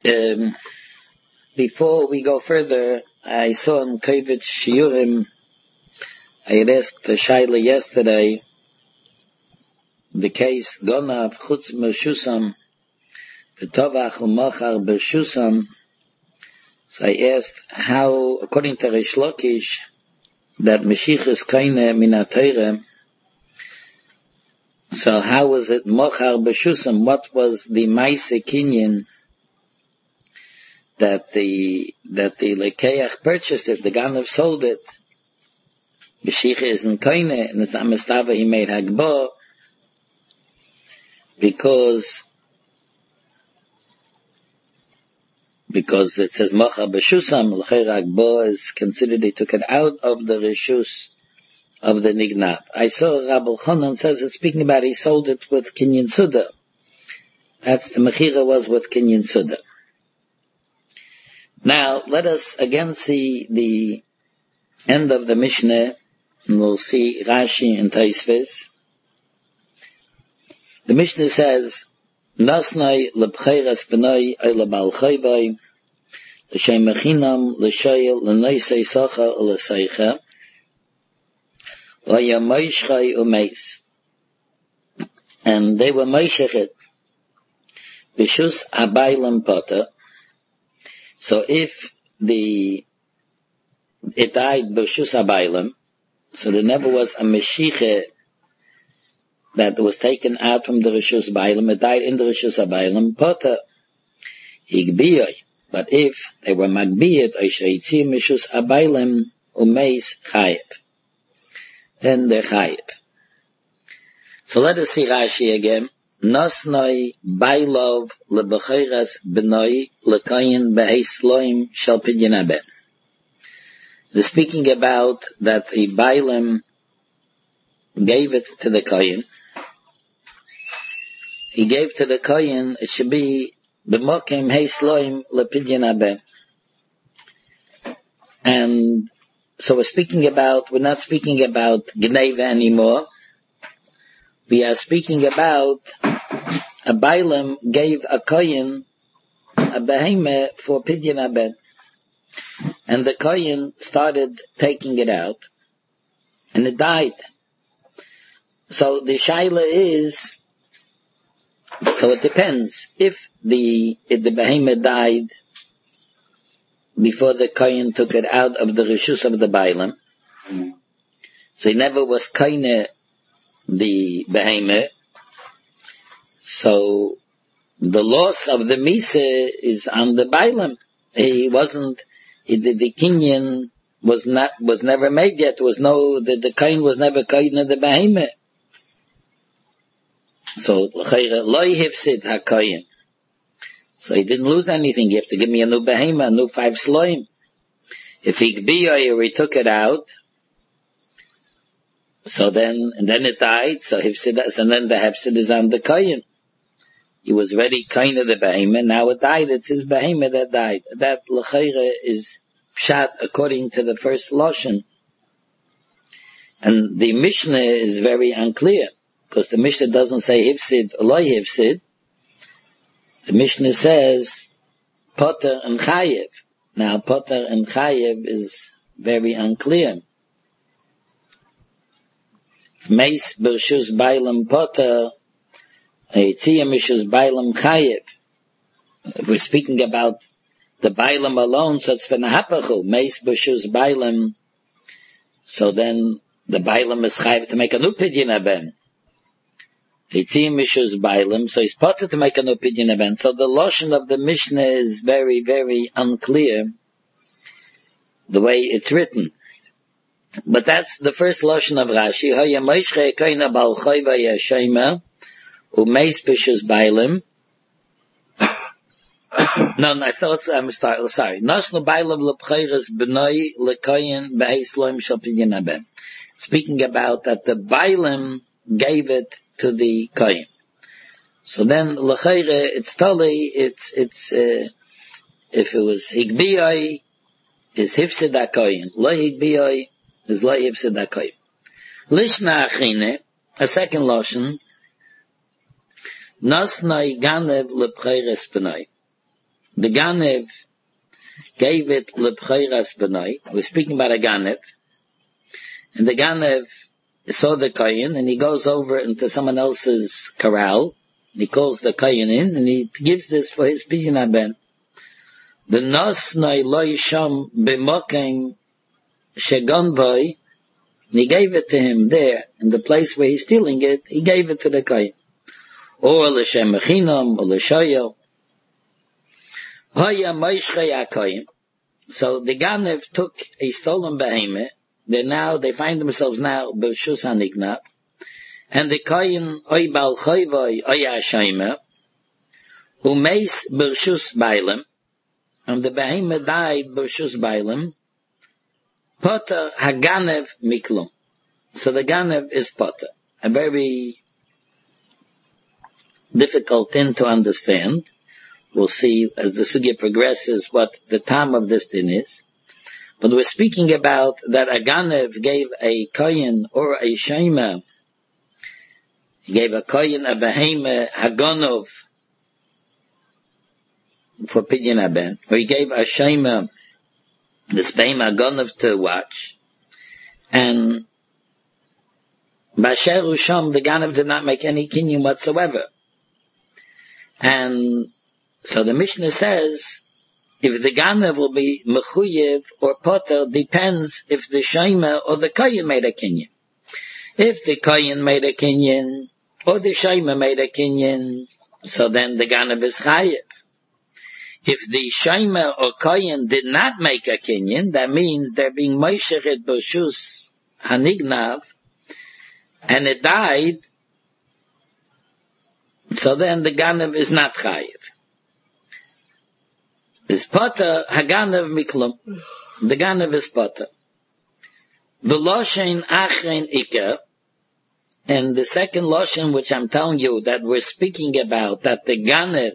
Before we go further, I saw in Kovetz Shiurim, I had asked the Shaila yesterday, the case Gonav Chutz Meshusam, V'tovach U'machar B'Shusam. So I asked how, according to Rish Lakish, that Mashiach is Kaine Min HaTorah. So how was it Machar B'Shusam? What was the Maise Kinyan that the Lekeach purchased it, the Ganav sold it? Mashiach isn't Kaine, and it's Amistava he made Hagbah, because it says Machar B'Shusam, L'chei Hagbah is considered he took it out of the Rishus of the Nignab. I saw Rabbi Chanan says it's speaking about he sold it with Kinyan Suda. That's the Mechira was with Kinyan Suda. Now, let us again see the end of the Mishnah, and we'll see Rashi and Taisvis. The Mishnah says, Nasnai lebcheiras b'nai ay lebal chayvai, l'shem mechinam, l'shayel, l'noisei sacha, l'seicha, v'ya meishchai u'meis. And they were meishechet, b'shus abaylam pota. So if it died b'shus abaylam, so there never was a meshiche that was taken out from the Rishus Bailam, it died in the Rishus Bailam, Pota, Higbiyoi. But if they were Magbiyot, Oishaitzim, Rishus Bailam, Umeis, Chayev, then they're Chayev. So let us see Rashi again. Nosnoi Bailov Lebechiras Benoi Lekayin Beheisloim Shal Pidyon Haben. They're speaking about that the Bailam gave it to the Kohen. He gave to the Kohen, it should be b'mokim heisloim lepidyon haben. And so we're not speaking about Gneva anymore. We are speaking about a Bailam gave a Kohen a behemah for pidyon haben. And the Kohen started taking it out, and it died. So the shaila is, so it depends. If the behemoth died before the kohen took it out of the rishus of the bailam, so he never was koine the behemoth, so the loss of the misa is on the bailam. The kinyan was never made yet. The kohen was never koine the behemoth. So, loy hifsid ha-koyin. So he didn't lose anything. You have to give me a new behemah, a new 5 sloim. If Higbiyoi, or he took it out, so then it died, so hifsid, and then the hifsid is on the koyin. He was ready koyin of the behemah, now it died, it's his behemah that died. That l'chayre is pshat according to the first lashon. And the Mishnah is very unclear, because the Mishnah doesn't say hifsid, loy hifsid. The Mishnah says poter and chayev. Now poter and chayev is very unclear. Meis b'rshus bailam poter, eitzia mishus bailam chayev. If we're speaking about the bailam alone, so it's v'nahapachu. Meis b'rshus bailam, so then the bailam is chayev to make a new pidyon haben. Eitzia mishus bailam, so he's potter to make a new pidyon haben. So the lashon of the Mishnah is very, very unclear, the way it's written. But that's the first lashon of Rashi. Haya moishche koina bal choyva yashayma umeis b'shus bailam. I'm sorry. Nasnu bailam lepcheiras b'noi lekoyin beheisloim shal pidyon haben. Speaking about that the bailam gave it to the kohen. So then l'chayre it's totally if it was higbiyoi is hifsid ha-kohen, lo higbiyoi is lo hifsid ha-kohen. Lishna achine, a second lashon, nasnai ganev lepcheiras b'noi. the Ganev gave it lebcheiras benoi. We're speaking about a Ganev, and the Ganev saw the Kohen, and he goes over into someone else's corral. He calls the Kohen in, and he gives this for his pidyon haben. The nosnoi lo yisham b'mokem shegonvoi. And he gave it to him there, in the place where he's stealing it, he gave it to the Kohen. Or l'shem mechinam, or l'shoyo. Hoya moishchei ha-Kohen. So the Ganev took a stolen behemoth. They find themselves now b'shus hanignav. And the Kohen, oy bal choyvoi, oy ha-shomer, who meis b'shus bailem, and the behemoth died b'shus bailem, Potter haganev miklum. So the Ganev is Potter. A very difficult thing to understand. We'll see as the sugya progresses what the time of this thing is. But we're speaking about that a Ganev gave a Kohen or a Shema. He gave a Kohen a Behema Hagonov for pidyon haben. Or he gave a Shema this Behema Hagonov to watch. And Basher Usham, the Ganev did not make any kinyan whatsoever. And so the Mishnah says, if the Ganev will be mechuyev or poter depends if the Shema or the Kohen made a kinyan. If the Kohen made a kinyan or the Shema made a kinyan, so then the Ganev is chayev. If the Shema or Kohen did not make a kinyan, that means they're being moishechet b'shus hanignav, and it died, so then the Ganev is not chayev. Is poter haganev miklum. The Ganev is poter. V'loshen achein ikar. And the second loshen, which I'm telling you that we're speaking about, that the Ganev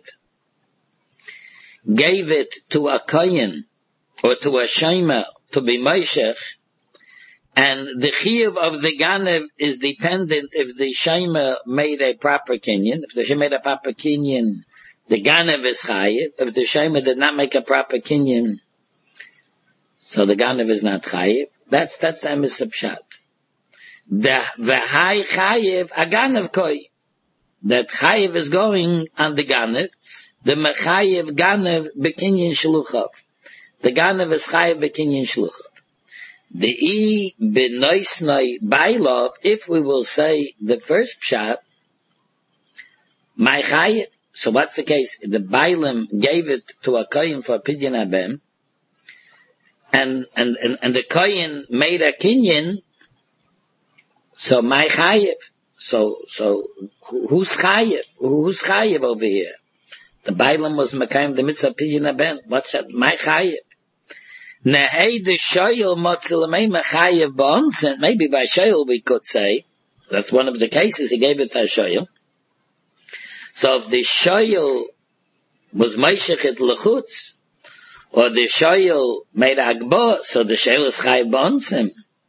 gave it to a Kohen or to a Shema to be moishech, and the chiyuv of the Ganev is dependent if the Shema made a proper kinyan. If the Shema made a proper kinyan, the Ganev is chayev. If the Shema did not make a proper kinyan, so the Ganev is not chayev. That's the emes pshat. The high chayev a Ganev koi. That chayev is going on the Ganev. The mechayev Ganev bekinyan shluchav. The Ganev is chayev bekinyan shluchav. The benoisnoi bailov, if we will say the first pshat, my chayev. So what's the case? The Bailam gave it to a Kohen for pidyon haben, and the Kohen made a kinyan, so my chayev. So who's chayev? Who's chayev over here? The Bailam was mekayim the mitzvah pidyon haben. What's that? My chayev. Nehei the shoyel motzilamei mechayev b'onsen. Maybe by shoyel we could say, that's one of the cases, he gave it to a shoyel. So if the shoyel was meishechet lechutz, or the shoyel made agbo, so the shoyel is chayev b'onsen.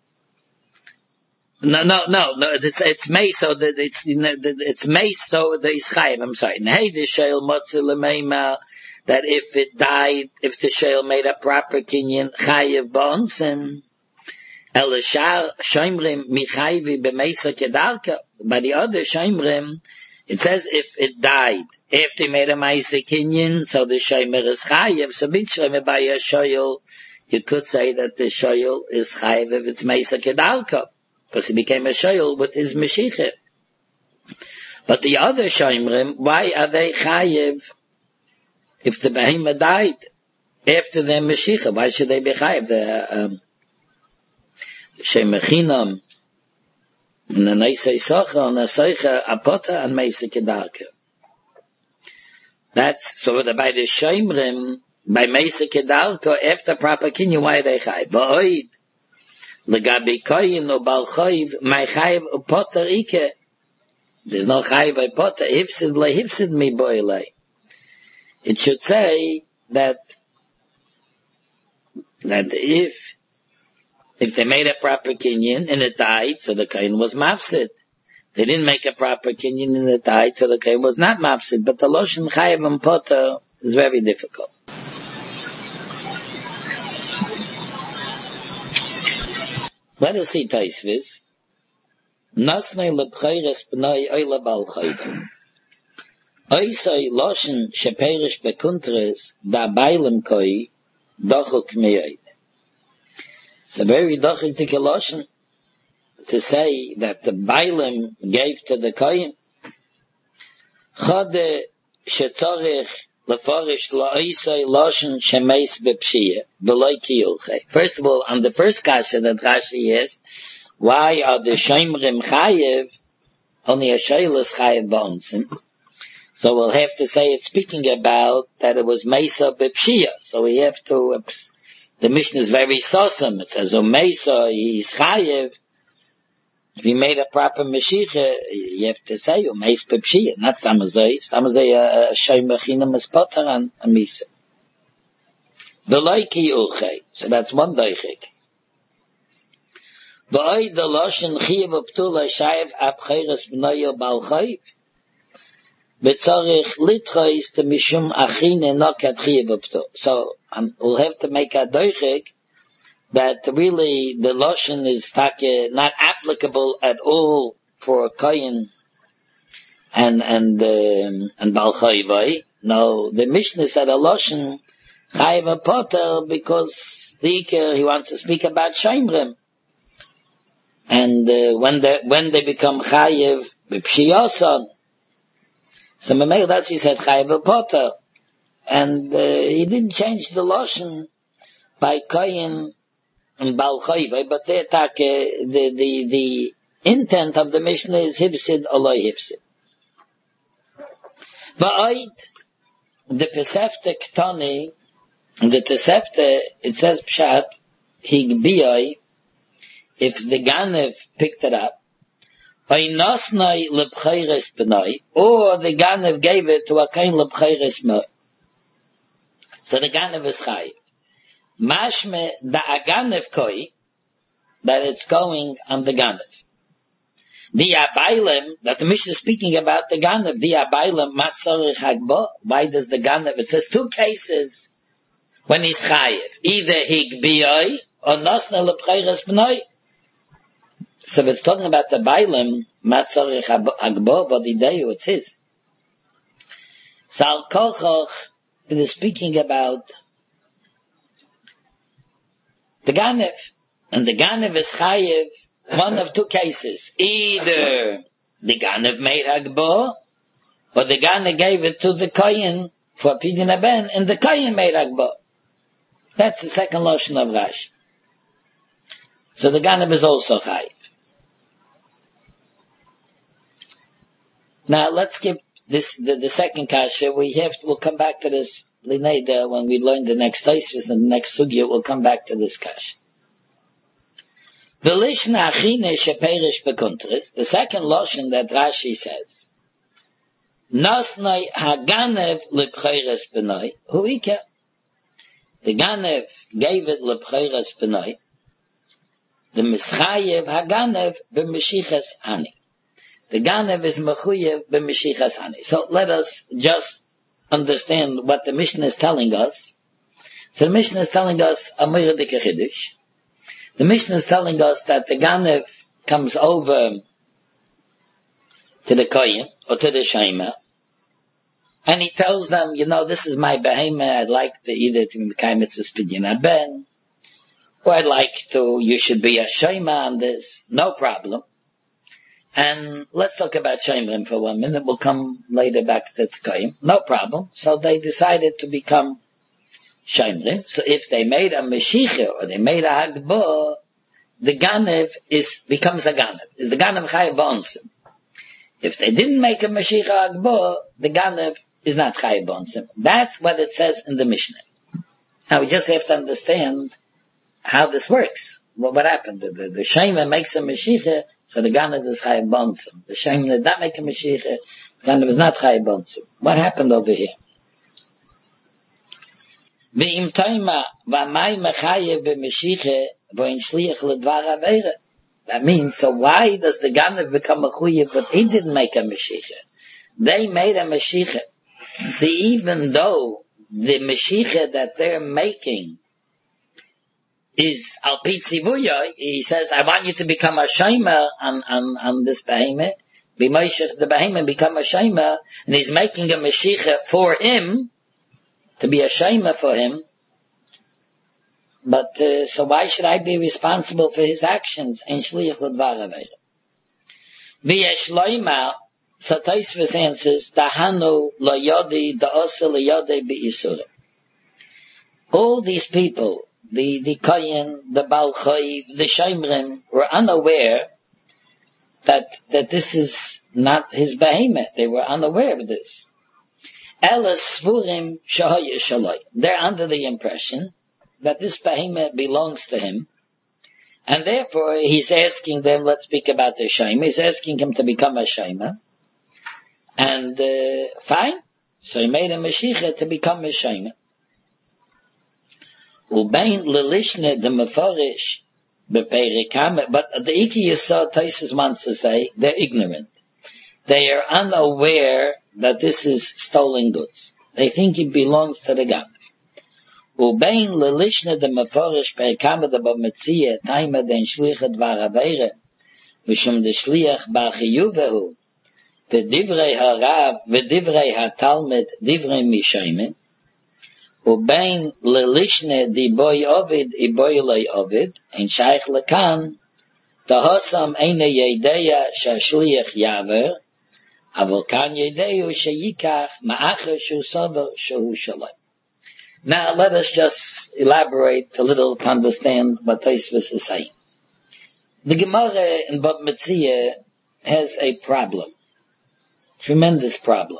No, it's meis, so that it's meis, so that it's chayev, I'm sorry. Hey, the shoyel motzi l'meima, that if it died, if the shoyel made a proper kinyan, chayev b'onsen, elashar shoymrim michayevi b'meisa kedarka. By the other shoymrim, it says if it died after he made a meisa kinyan, so the shomer is chayev. So b'shloime by a shoyel, you could say that the shoyel is chayev if it's meisa kedarka, because he became a shoyel with his meshicha. But the other shoymrim, why are they chayev if the behemoth died after their meshicha? Why should they be chayev? The shemechinam and the neisei socha and the socha apota and meisa kedarka. That's so by the shemrim by meisa kedarka after proper kinyan. Why are they chayev? Ba'oid legabi koyin or bal chayev my chayev upota ike. There's no chayev upota hifsid lehifsid mi boilei. It should say that if they made a proper kinyan and it died, so the kohen was mafsid. They didn't make a proper kinyan and it died, so the kohen was not mafsid. But the loshen chayev and poter is very difficult. Let us see Taisvis. Nasnei lebchayres b'nai oile bal chayda. Oisai loshen sheperish bekuntres da bailem koi dochuk miyait. It's a very dochuk loshen to say that the bailem gave to the koyin. Chode shetzorich lefarish la'oisai loshen shemeis bepshiyah v'loi kiyulchei. First of all, on the first kasha that Rashi asked, why are the Shomrim Chayev only a Sheilas Chayev Bonsim? So we'll have to say it's speaking about that it was Mesa Bepshia. So we have to, the Mishnah is very sossum. It says, Mesa, he's Chayev. If he made a proper Mashiach, you have to say, Mesa Bepshia, not Samazoi. Samazoi, Shomrim Chinam is Potter and Mesa. The Loiki Ulchei. So that's one Deichik. V'oy the loshen chiyav uptula shayev abchayres b'noyo bal chayiv. B'tzorich litchois to mishum achine nokat chiyav uptula. So we'll have to make a doichik that really the loshen is not applicable at all for koyin and bal chayivai. No, the Mishnah said a loshen chayev a potter because the Iker, he wants to speak about Shomrim. And when they become chayev b'pshiyasan, so Mamel that's he said chayev potter, and he didn't change the lashon by koyin and bal chayev, but the intent of the Mishnah is hifsid olay hifsid. Va'oid the Tosefta Ktani, the Tosefta it says pshat higbiyai. If the Ganev picked it up, or the Ganev gave it to a kain lebchayres mo. So the Ganev is chayiv. Mashme da Ganev koi, that it's going on the Ganev. The Abailem, that the Mishnah is speaking about the Ganev, the Abailem matzorich hagbo. Why does the Ganev? It says two cases when he's chayiv. Either higbiyoi or nosna lebchayres b'noi. So it's talking about the Bailim, Matzorich Agbo, Vodideyu, it's his. So Al-Kochoch, it is speaking about the Ganev. And the Ganev is Chayev, one of two cases. Either the Ganev made Agbo, or the Ganev gave it to the Koyin for Pidyon Aben, and the Koyin made Agbo. That's the second lotion of Rashi. So the Ganev is also Chayev. Now let's skip this, the second kasha. We'll come back to this Lineda when we learn the next Taisvis and the next Sugya, we'll come back to this kasha. The Lishna Achine Sheperish Bekuntres, the second lotion that Rashi says, Nosnoi Haganev Lebchayres Benoi, Huike. The Ganev gave it Lebchayres Benoi, the Mischayev Haganev B'Meshiches Ani. The Ganev is mechuyev b'mishichas hani. So let us just understand what the Mishnah is telling us. So the Mishnah is telling us a miradik chiddush. The Mishnah is telling us that the Ganev comes over to the Koyin or to the Shema, and he tells them, this is my behemoth. I'd like to either to become mitzvahs pidyon aben, or you should be a Shema on this. No problem. And let's talk about Shomrim for 1 minute. We'll come later back to Tzkoyim. No problem. So they decided to become Shomrim. So if they made a Meshicha or they made a Hagbo, the Ganev becomes a Ganev. Is the Ganev Chayev Bonsim? If they didn't make a Meshicha Hagbo, the Ganev is not Chayev Bonsim. That's what it says in the Mishnah. Now we just have to understand how this works. What happened? The Shema makes a Meshicha, so the Ganev is Chayev Bonsim. The Shema did not make a Meshicha, the Ganev is not Chayev Bonsim. What happened over here? That means, so why does the Ganev become a Chuyev, but he didn't make a Meshicha? They made a Meshicha. See, even though the Meshicha that they're making is al pitzivuya. He says, I want you to become a shaima on this behemoth. Be Moshe the behemoth, become a shaima, and he's making a Mashiach for him, to be a shaima for him. But, so why should I be responsible for his actions? En shliach l'dvar aveira. V'yesh loima, so Tosfos answers, Dahanu lo yodi, da'osa lo yodi bi'isurim. All these people, the Kohen, the Baal Chayv, the Shomrim, were unaware that this is not his behemoth. They were unaware of this. Elas svurim shahaya shaloi. They're under the impression that this behemoth belongs to him, and therefore he's asking them, let's speak about the Shema. He's asking him to become a Shema, and fine. So he made a Mashiach to become a Shema. Ubein lelishne the mefarish beperikam, but the Iki Yisod Tosfos wants to say they're ignorant. They are unaware that this is stolen goods. They think it belongs to the Ganef. Ubein lelishne the mefarish beperikam the b'metzia taima den shliach dvar aveira mishum de shliach ba'chiyuvehu v'divrei harav v'divrei hatalmud divrei mishaymin. Ubein lelishne di boy ovid I boy loy ovid en shaykh lekan tahosam eine yedeya shashliach yaver avol kan yedeyu sheyikach ma'acher shu saver shu shalai. Now let us just elaborate a little to understand what Tosfos is saying. The Gemara in Bab Metzia has a problem, tremendous problem.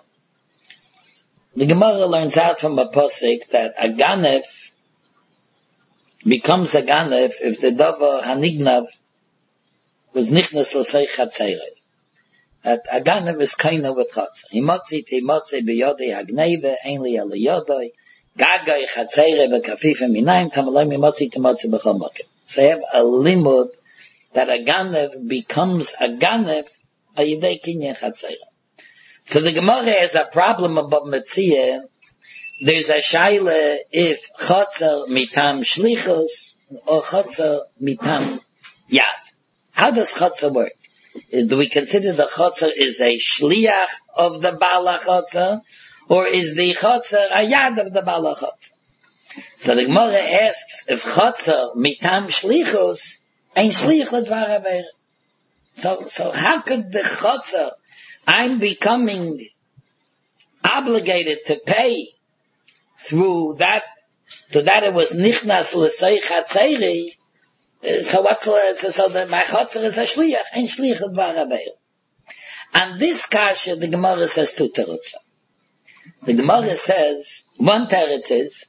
The Gemara learns out from a posik that a ganef becomes a ganef if the davar hanignav was nichnas l'sei chatzerei. That a ganef is kaina with chatzer. Himotzi b'yodei hagneve ein li ala yodei gagai chatzerei b'kafifim minayim tamalei mimotzi b'chol mokim. So you have a limud that a ganef becomes a ganef a yidei kinyan chatzerei. So the Gemara has a problem about Metzia. There's a shaila if chotzer mitam shlichus or chotzer mitam yad. How does chotzer work? Do we consider the chotzer is a shliach of the Baal HaChotzer, or is the chotzer a yad of the Baal HaChotzer? So the Gemara asks if chotzer mitam shlichus ain't shliach l'dvar aveira. So how could the chotzer I'm becoming obligated to pay through that, to that it was nichnas l'sei chatzeri. So that my chotzer is a shliach, and shliach l'dvar aveira. And this kasha, the Gemara says two terutzah. The Gemara says, one teretz is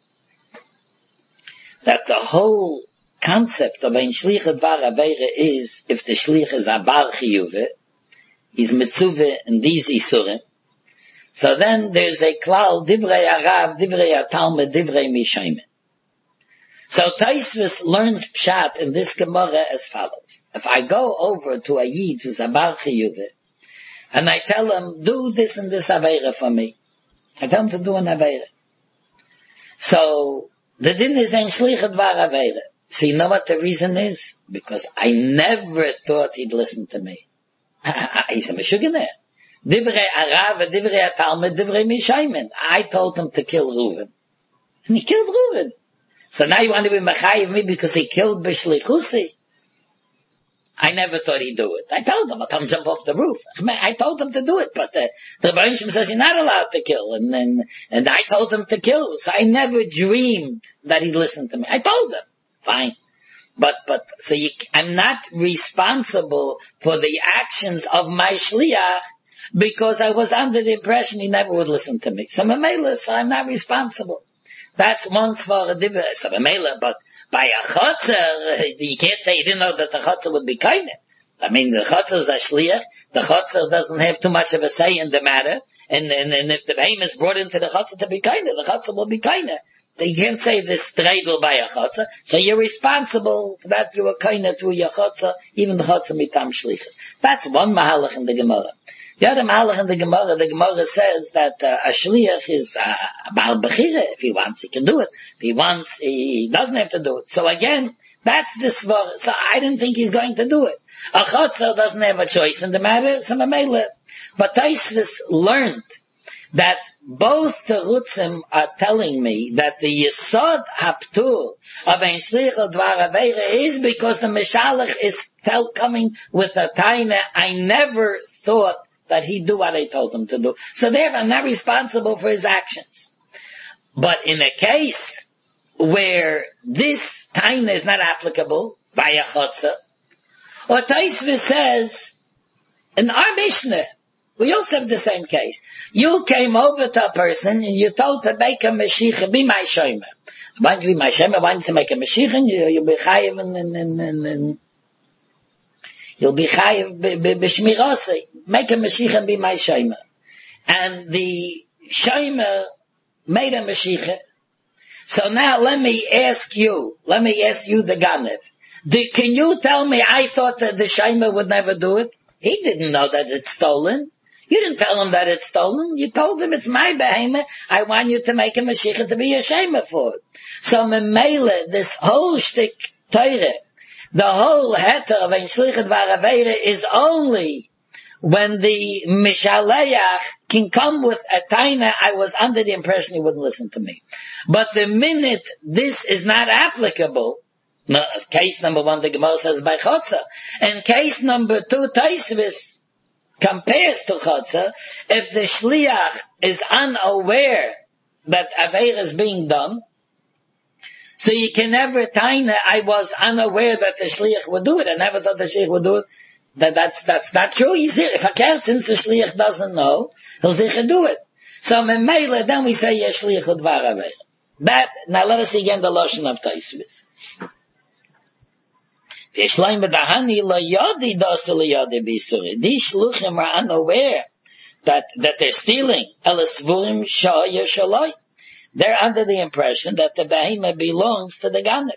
that the whole concept of ein shliach l'dvar aveira is if the shliach is a bar chiyuve, is mitzuvah in these isurim. So then there's a klal, divrei arav, divrei atalmud, divrei mishaymin. So Tosfos learns pshat in this Gemara as follows. If I go over to a yid who's a bar chiyuve, and I tell him, do this and this aveira for me. I tell him to do an aveira. So the din is ein shliach dvar aveira. So you know what the reason is? Because I never thought he'd listen to me. He's a meshuggah. Divrei arav, divrei atalmud, divrei mishaymin. I told him to kill Reuven, and he killed Reuven. So now you want to be mechayiv me because he killed b'shlichusi? I never thought he'd do it. I told him to jump off the roof. I told him to do it, but the Rebbe says you're not allowed to kill, and I told him to kill. So I never dreamed that he'd listen to me. I told him, fine. But, so I'm not responsible for the actions of my shliach because I was under the impression he never would listen to me. So I'm not responsible. That's one svara divrei. So but by a chotzer, you can't say you didn't know that the chotzer would be kind. I mean, the chotzer is a shliach. The chotzer doesn't have too much of a say in the matter. And if the behem is brought into the chotzer to be kind, the chotzer will be kind. You can't say this dreidel by a chotzer, so you're responsible for that you were kind through your chotzer, even the chotzer mitam shlichus. That's one mahalach in the Gemara. The other mahalach in the Gemara says that a shliach is a baal bechira. If he wants, he can do it. If he wants, he doesn't have to do it. So again, That's the svar. So I didn't think he's going to do it. A chotzer doesn't have a choice in the matter, so mamela. But Taisvis learned that both the Rutzim are telling me that the Yesod Haptur of Ein Shlich Dvar Aveira is because the Meshalach is coming with a taina. I never thought that he'd do what I told him to do. So therefore I'm not responsible for his actions. But in a case where this taina is not applicable by a chotzer, or Taisvis says, in our Mishnah, we also have the same case. You came over to a person and you told to make a Mashiach, be my Shomer. Why don't you be my Shomer? Why don't you make a Mashiach and you'll be chayiv and you'll be chayiv b'shmirosei. Make a Mashiach and be my Shomer. And the Shomer made a Mashiach. So now let me ask you the Ganev. Can you tell me I thought that the Shomer would never do it? He didn't know that it's stolen. You didn't tell him that it's stolen. You told him it's my behemoth. I want you to make a Mashiach to be a Shema for it. So Memele, this whole shtick Teire, the whole heter of Ein Shlich Dvar Aveira is only when the Mishaleach can come with a taina. I was under the impression he wouldn't listen to me. But the minute this is not applicable, case number one, the Gemara says by Chotzer, and case number two, Taisvis compares to Chotzer. If the Shliach is unaware that Aveira is being done, so you can never taina, I was unaware that the Shliach would do it. I never thought the Shliach would do it. That's not true. You see, if a cat, since the Shliach doesn't know, he'll sicher do it. So Memele, then we say Yesh Shliach Dvar Aveira. That, now let us see again the Lashon of Taisvis. These shluchim are unaware that they're stealing. They're under the impression that the behemoth belongs to the Ganek.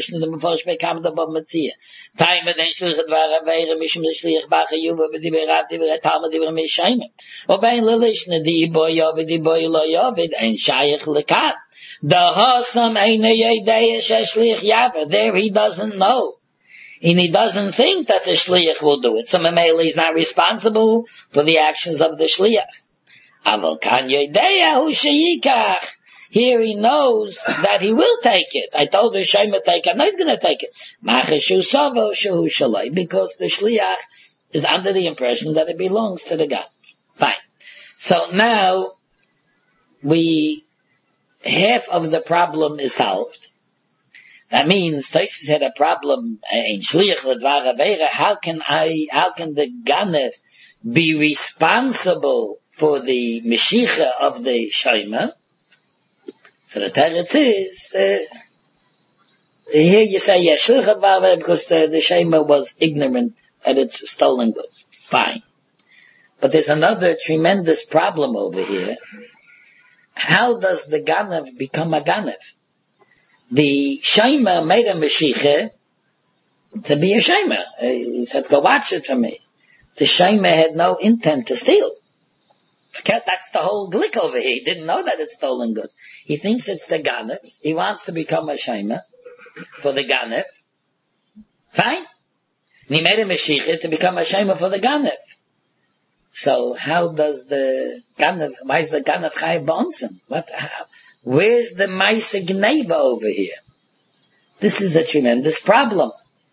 There he doesn't know. And he doesn't think that the shliach will do it. So Mamela is not responsible for the actions of the shliach. Here he knows that he will take it. I told the Shema take it. No, he's going to take it. Because the shliach is under the impression that it belongs to the God. Fine. So now half of the problem is solved. That means Taisus had a problem in Shliach L'Dvar Aveira. How can the Ganef be responsible for the Meshicha of the Shema? So the teretz is, here you say, yeah, Shliach L'Dvar Aveira, because the Shema was ignorant that it's stolen goods. Fine. But there's another tremendous problem over here. How does the Ganef become a Ganef? The Shema made a Mashiach to be a Shema. He said, go watch it for me. The Shema had no intent to steal. That's the whole glick over here. He didn't know that it's stolen goods. He thinks it's the Ganef. He wants to become a Shema for the Ganef. Fine. And he made a Mashiach to become a Shema for the Ganef. So how does the Ganef, why is the Ganef Chayav B'onsen? Where's the Maisa Gneva over here? This is a tremendous problem.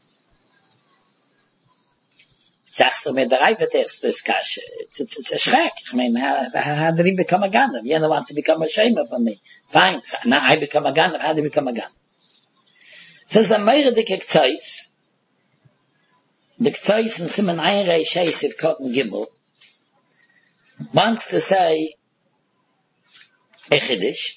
Sagst du mir der Reifet ist this kasha? It's a schreck. I mean, how did he become a Ganef? Yena wants to become a Shema for me. Fine. So now I become a Ganef. How did he become a Ganef? So it's a meire dike K'tzais. The K'tzais in Siman Ein Reish Hesiv Kotten Gimel wants to say a Chiddush.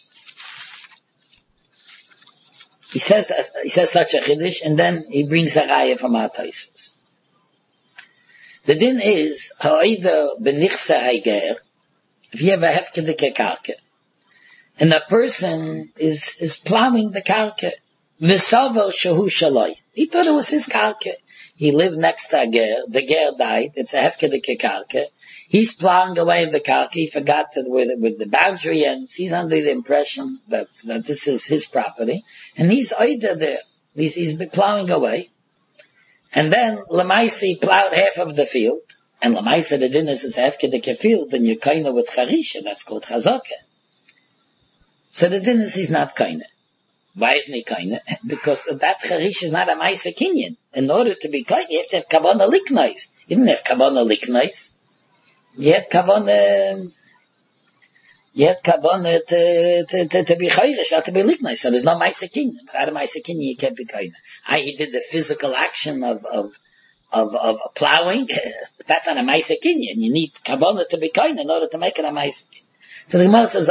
He says such a Chiddush, and then he brings a Raya from our Taisus. The din is, ha'ida benichsa ha'ger, if you have a hefkedike karka, and a person is plowing the karka, v'savar shehu shaloi. He thought it was his karka. He lived next to a ger, the ger died, it's a hefkedike karka. He's plowing away the karka, he forgot that with the boundary ends, he's under the impression that this is his property, and he's either there. He's plowing away. And then Lamaisi plowed half of the field. And Lamaisi the din is after the field, and you're kind of with Charisha, that's called Chazaka. So the din is he's not kind of. Why isn't he kind of? Because that Charisha is not a Maisa Kinyan. In order to be kind, you have to have Kavanah Liknais. You didn't have Kavanah Liknais. You had Kavanah to be Chairish, not to be Liknais. So there's no Maisa Kinyan. Without a Maisa Kinyan, you can't be kind of. He did the physical action of plowing. That's not a Maisa Kinyan. You need Kavanah to be kind in order to make it a Maisa Kinyan. So the Gemara says,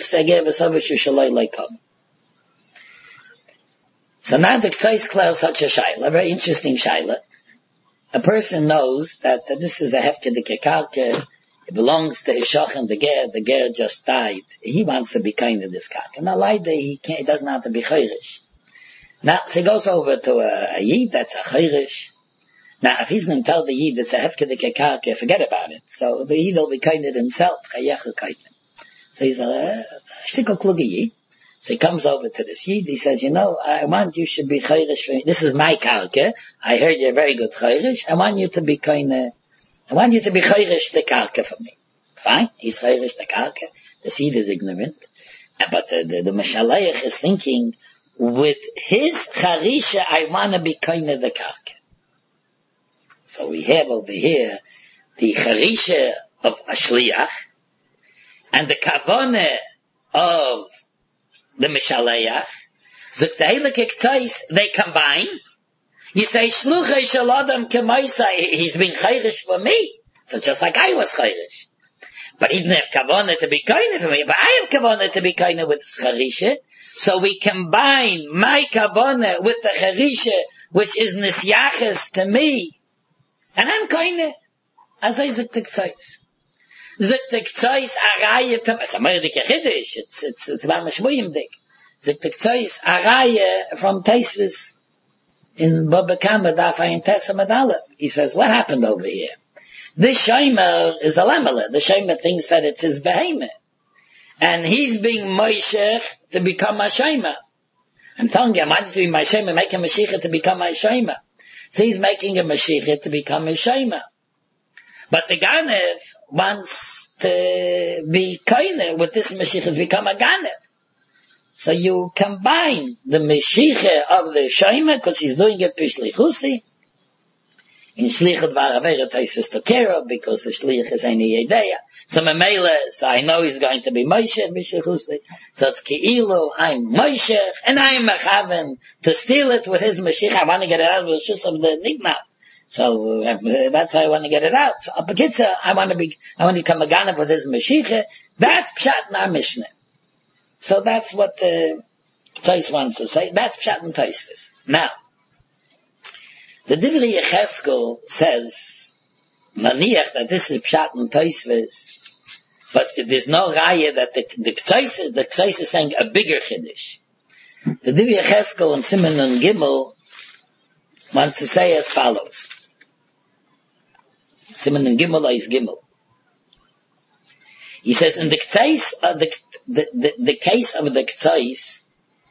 so now the Ktsois clears such a shaila, a very interesting shaila. A person knows that this is a hefke de kekarke, it belongs to his shochan, the ger just died. He wants to be kind of this karke. Now later he doesn't have to be chayrish. Now, so he goes over to a yid that's a chayrish. Now, if he's going to tell the yid it's a hefke de kekarke, forget about it. So the yid will be kind of himself, chayecha kind. So he's a shtikol kluge yid. So he comes over to this yid, he says, I want you should be chayrish for me. This is my karke. I heard you're very good chayrish. I want you to be chayrish the karke for me. Fine, he's chayrish the karke. The yid is ignorant. But the Mashalayach is thinking, with his charisha, I want to be chayrish the karke. So we have over here the charisha of a shliach, and the kavanah of the Mishalayach, they combine. You say, Shluchei shel Adam k'maisa, he's being chayrish for me. So just like I was chayrish. But he didn't have kavanah to be kind for me, but I have kavanah to be kind with charisha. So we combine my kavanah with the charisha, which is nisyaches to me. And I'm kind as I zuk the Ktsois. Zuktek Ktsois Araya, it's a Merdike Chiddush, it's Mamash Muyim Dik. Zuktek Ktsois Araya from Taisvis in Baba Kama Dafayin Tessa Aleph. He says, what happened over here? This Shomer is a Lamela. The Shomer thinks that it's his behemoth. And he's being Moishech to become a Shomer. I'm telling you, I wanted to be my Shomer, make a Mashiach to become my Shomer. So he's making a Mashiach to become a Shomer. But the Ganev wants to be koine with this Mashiach to become a Ganev. So you combine the Mashiach of the Shomer, because he's doing it b'shlichusi. In Shlichat Varavera Taisus Tokero, because the Shlich is any Yedeya. So Memele, so I know he's going to be Moshe b'shlichusi. So it's Ki'ilu, I'm Moshe, and I'm Mechaven to steal it with his Mashiach. I want to get it out of the Shus of the Nigma. So that's how I want to get it out. So Apakitza, I want to become a Ganav with his Mashiach. That's Pshat in our Mishnah. So that's what the Tais wants to say. That's Pshat in Taisvis. Now, the Divrei Yecheskel says, Maniach, that this is Pshat in Taisvis, but there's no Raya that the Tais is saying a bigger Chiddush. The Divrei Yecheskel and Siman and Gimel wants to say as follows. Siman and Gimel is Gimel. He says, in the case of the case of the Ktsois,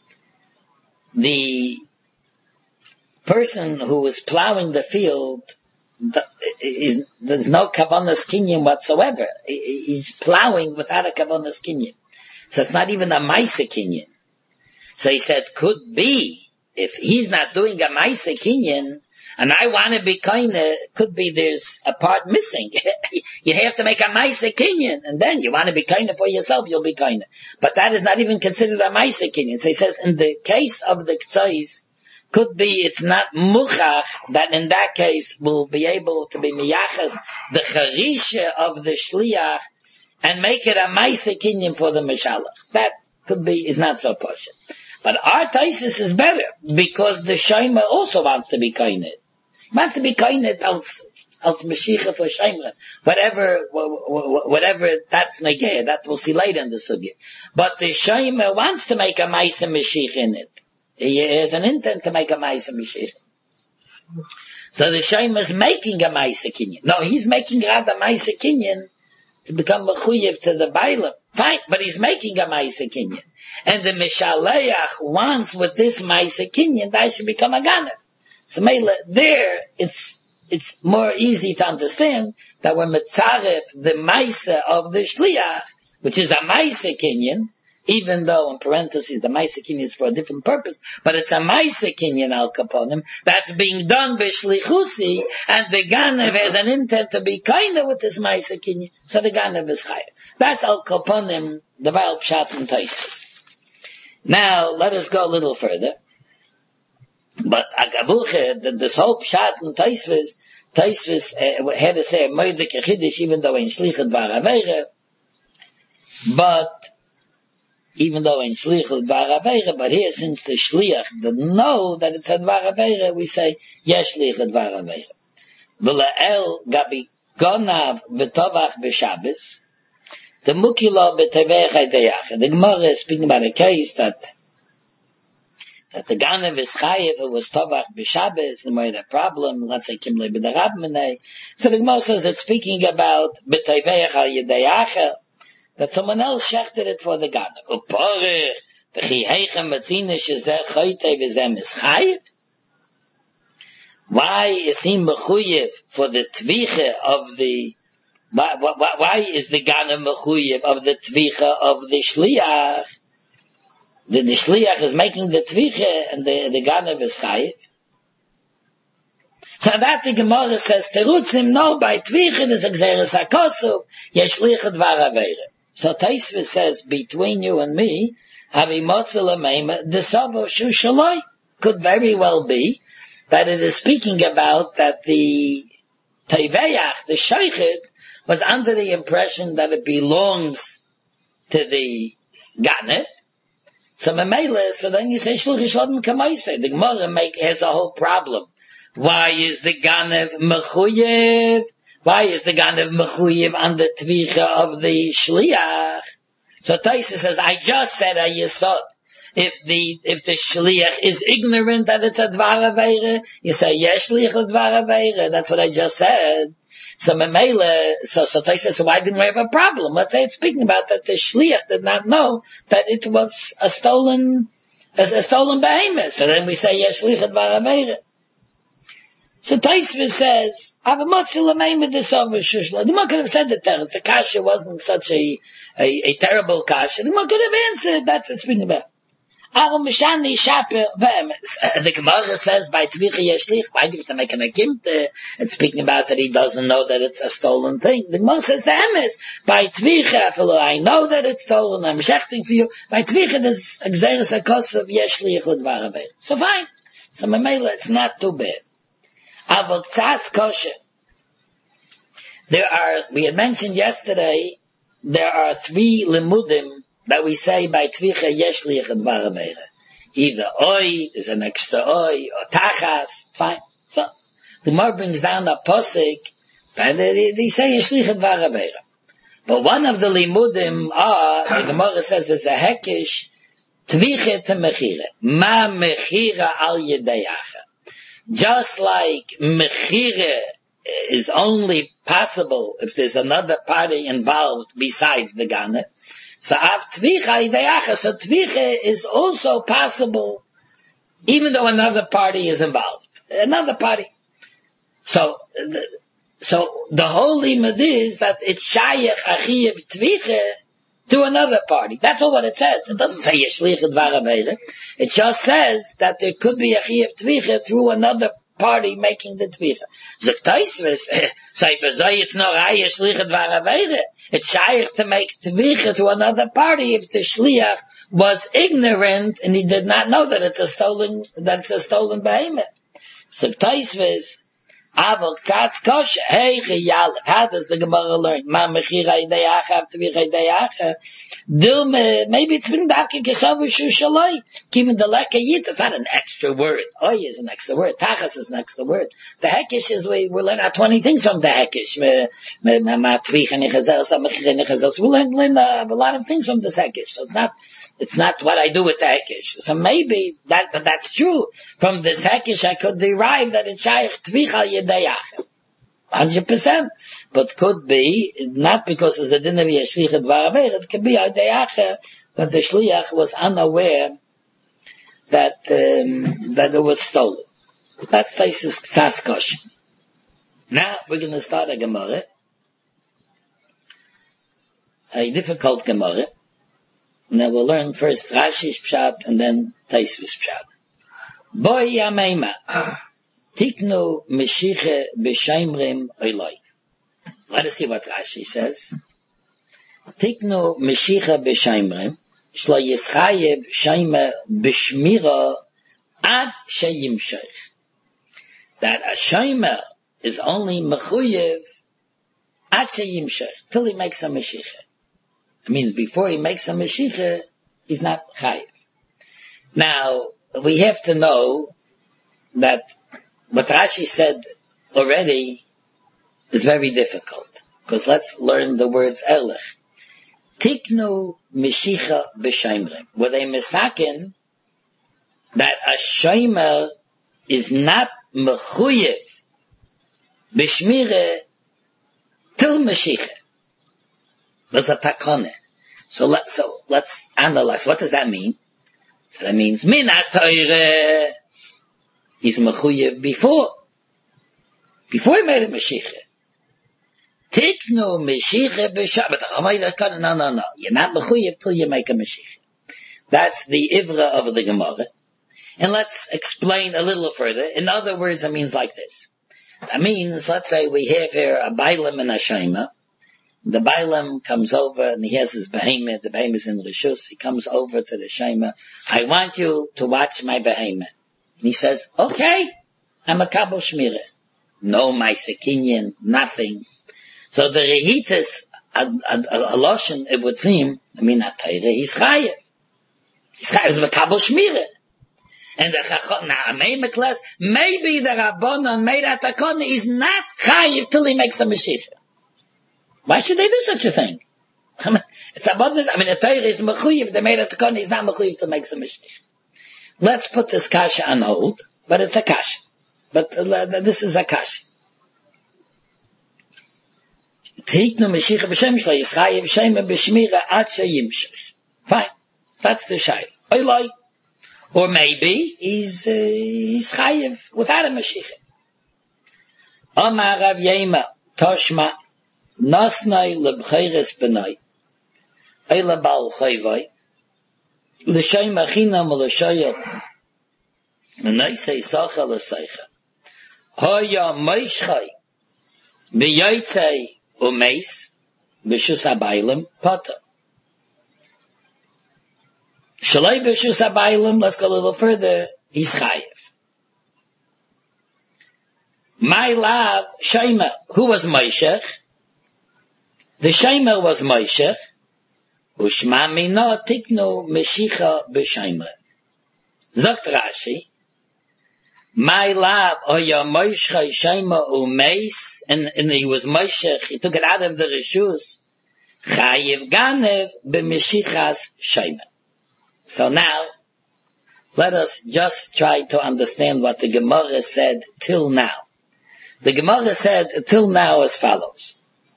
the person who is plowing the field, there's no kavanas kinyan whatsoever. He's plowing without a kavanas kinyan. So it's not even a maisa kinyan. So he said, could be, if he's not doing a maisa kinyan, and I want to be kinda, could be there's a part missing. You have to make a maisa kinyan, and then you want to be kinda for yourself, you'll be kinda. But that is not even considered a maisa kinyan. So he says, in the case of the Ktsois, could be it's not muchach, that in that case we'll be able to be miyachas, the charisha of the shliach, and make it a maisa kinyan for the mashalach. That could be, is not so posh. But our Taisus is better, because the Shomer also wants to be kined. He wants to be kined als Mashiach for Shomer. Whatever that's negeh, that we'll see later in the sugya. But the Shomer wants to make a Maisa Mashiach in it. He has an intent to make a Maisa Mashiach. So the Shomer is making a Maisa Kinyan. No, he's making rather Maisa Kinyan to become mechuyev to the Bailam. Fine, but he's making a Maisa Kinyan. And the Mishaleach wants with this Maisa Kinyan that I should become a Ganav. So there, it's more easy to understand that when Metzaref, the Maisa of the Shliach, which is a Maisa Kinyan, even though in parentheses the Maisa Kinyan is for a different purpose, but it's a Maisa Kinyan al Kaponim, that's being done by Shlichusi, and the Ganav has an intent to be kinda with this Maisa Kinyan, so the Ganav is higher. That's al Kaponim, the Baal Pshat and Taisus. Now, let us go a little further. But Agavuche, this whole Pshat and Taisus had to say a Moedik Yechidish, even though in Shlichet var Aveire, but even though in Shlichut Dvar Aveira, but here since the Shliach didn't know that it's a Dvar Aveira, we say Yesh Shlichut Dvar Aveira. V'le'el gabi gonav v'tovach b'Shabbos, the mukilo b'tevech ha'deyach. The Gemara is speaking about a case that the Ganav is chayev, who was tovach b'Shabbos, and we had a problem, let's say kimle b'derab menei. So the Gemara says it's speaking about b'tevech ha'deyach, that someone else shechted it for the Ganav. Uporich, v'chi heichem matzina shezeh choyte v'zeh mischayev? Why is he mechuyev for the tvicha of the, why is the Ganav mechuyev of the tvicha of the Shliach? The Shliach is making the tvicha and the Ganav is chayev. So that the Gemara says, terutzim no, by tvicha there's a gzeres hakosuf, yesh shlichet dvar aveira. So Taisva says, between you and me, the Savo Shu Shaloi could very well be that it is speaking about that the Teveach, the Sheikhet, was under the impression that it belongs to the Ganav. So Memele, so then you say, Shluch Yishodim Kamaisei. The Gemara has a whole problem. Why is the Ganav Mechuyev? Why is the Ganav mechuyev on the tvicha of the Shliach? So Taisa says, I just said a yesod. If the Shliach is ignorant that it's a Dvar Aveira, you say, yes, Shliach is Dvar Aveira. That's what I just said. So Memele, so Taisa says, so why didn't we have a problem? Let's say it's speaking about that the Shliach did not know that it was a stolen behemoth. So then we say, yes, Shliach is Dvar Aveira. So Taisva says, "I've a much to lament with this over Shushla." The man could have said the terrors. The kasha wasn't such a terrible kasha. The man could have answered. That's what's speaking about. The Gemara says by Tvicha Yeshlich. Why do you have to make an akimte? It's speaking about that he doesn't know that it's a stolen thing. The Gemara says the emes by Tvicha. I know that it's stolen. I'm shechting for you. By Tvicha, there's a gzeres hakos of Yeshlich l'dvar. So fine. So Mamela, it's not too bad. Avol tzas kosher. We had mentioned yesterday, there are 3 limudim that we say by tvicha yesh liach dvar aveira. Either oi, there's an extra oi, or tachas, fine. So, the Gemara brings down a posik, and they say yesh liach dvar aveira. But one of the limudim the Gemara says is a hekish, tvicha te mechira. Ma mechira al yedayacha. Just like mechira is only possible if there's another party involved besides the Ganav, so tvicha ideacha, so tvicha is also possible even though another party is involved. Another party. So the whole limud is that it's shayach achiyev tvicha to another party. That's all what it says. It doesn't say yeshlich dvar aveira. It just says that there could be a chiyuv tvicha through another party making the tvicha. Zok Taisvis, say bezay it's no yeshlich dvar aveira. It's shaykh to make tvicha to another party if the shliach was ignorant and he did not know that it's a stolen behemoth. Zok Taisvis, Avol tzas kosher, hey chiyalev. How does the Gemara learn? Ma mechira ideacha, tvicha ideacha. Maybe it's been dafkin kesavu shu shaloi. Given the lekayit, it's not an extra word. Oy is an extra word. Tachas is an extra word. The hekish is, we learn out 20 things from the hekish. We learn a lot of things from this hekish. So it's not what I do with the hekish. So maybe but that's true. From this hekish I could derive that it's shaykh tvicha yedayacha. 100%. But could be, not because it's a din of Yeshliach Dvar Aver, it could be a deyacher that the Shliach was unaware that it was stolen. That faces fast question. Now we're going to start a Gemara, a difficult Gemara, and then we'll learn first Rashi's Pshat and then Taisvis Pshat. Boy Yameima, Tiknu Meshiche B'Shaimrim Oiloi. Let us see what Rashi says. Tiknu Meshiche B'Shaimrim, Shlo Yischayev Shaima B'Shmira Ad Sheyimshech. That a Shaima is only Mechuyev Ad Sheyimshech, till he makes a Meshiche. It means before he makes a Meshiche, he's not Chayev. Now, we have to know that what Rashi said already is very difficult. Because let's learn the words Erlich. Tiknu Meshicha B'Shaimrim. Were they misakin that a Shaimer is not Mechuyev B'Shmire till Meshicha. There's a takone. So let's analyze. What does that mean? So that means Minat Torah is Mechuyev before he made a Meshicha. Tiknu Meshicha B'Shabbos. No. You're not Mechuyev till you make a Meshicha. That's the Ivra of the Gemara. And let's explain a little further. In other words, it means like this. That means, let's say we have here a Bailam and a Shaima. The Bailam comes over and he has his behemoth. The behemoth is in Rishus. He comes over to the Shaima. I want you to watch my behemoth. And he says, okay, I'm a Kabul Shmireh. No Maisekinyan, nothing. So the Rehitis, a Loshen, it would seem, he's Chayev. He's Chayev, he's a Kabul Shmireh. And the Chachon, now, maybe the Rabbanon made a takon is not Chayiv till he makes a Meshicha. Why should they do such a thing? It's abundance. The Torah is Mechuyev, they made a takon, he's not Mechuyev till he makes a Meshicha. Let's put this kasha on hold, but it's a kasha. But this is a kasha. Tiknu Meshicha B'Shem Shlo Yischayev Shema B'Shmira Ad Sheyimshech. Fine. That's the shay. Oiloi. Or maybe he's chayiv without a Mashiach. Amar Rav Yema Toshma Nasnai lebcheres benai Eila bal chayvai l'shay machinam l'shayim l'naisei sacha l'seicha Hoya meishchay v'yotzei umeis b'shus habaylim pata. Shalai b'shus habaylim, let's go a little further, he's chayiv. My love, Shaima, who was Moishech? The Shaima was Moishech. Ushma mina tiknu meshicha b'Shaima. Zogt Rashi, my love, oya Moishech Shaima umeis, and he was Moishech, he took it out of the Rishus, chayiv ganev b'meshichas Shaima. So now, let us just try to understand what the Gemara said till now. The Gemara said till now as follows.